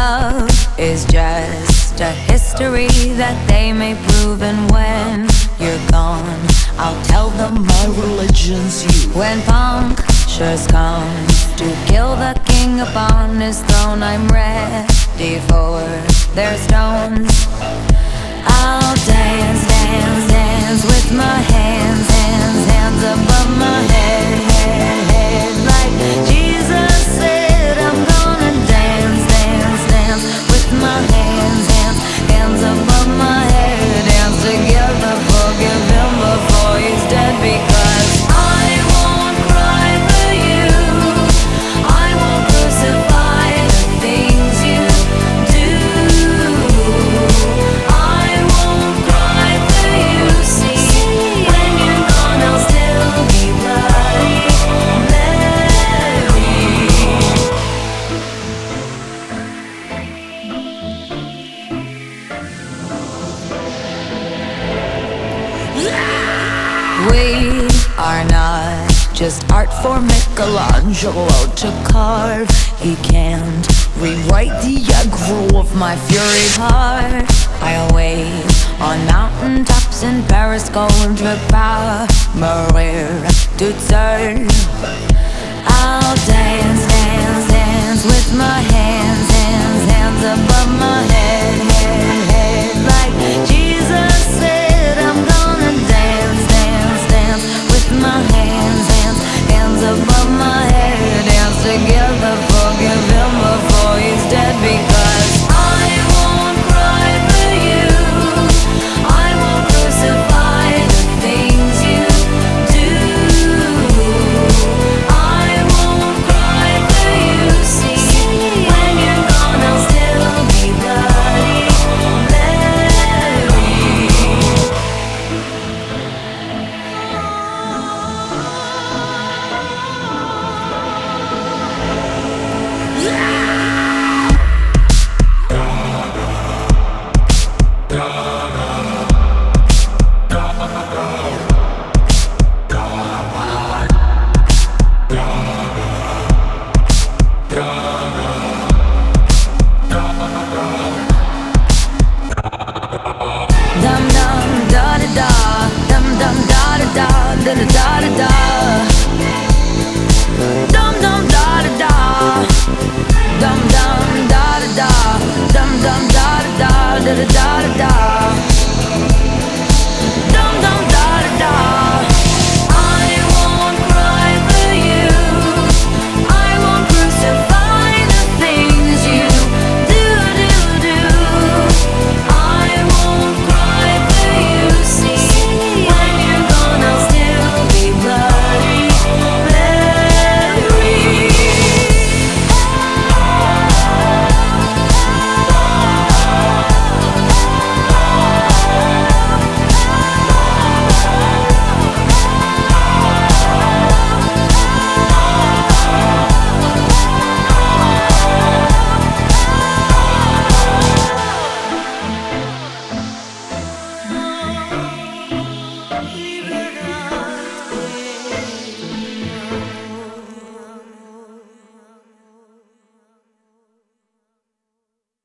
love is just a history that they may prove. And when you're gone, I'll tell them my religion's you. When punctures come to kill the king upon his throne, I'm ready for their stones. I'll dance, dance, dance with my hands, hands, hands above my head, head, head. Like Jesus said, I'm gonna dance, dance, dance with my hands, hands, hands above my head. Dance together, forgive him before he's dead, because I won't cry for you, I won't crucify the things you do. I won't cry for you, see, when you're gone I'll still be Bloody Mary. We are not just art for Michelangelo to carve. He can't rewrite the aggro of my fury heart. I'll wait on mountaintops in Paris, Gondra, Maria to turn.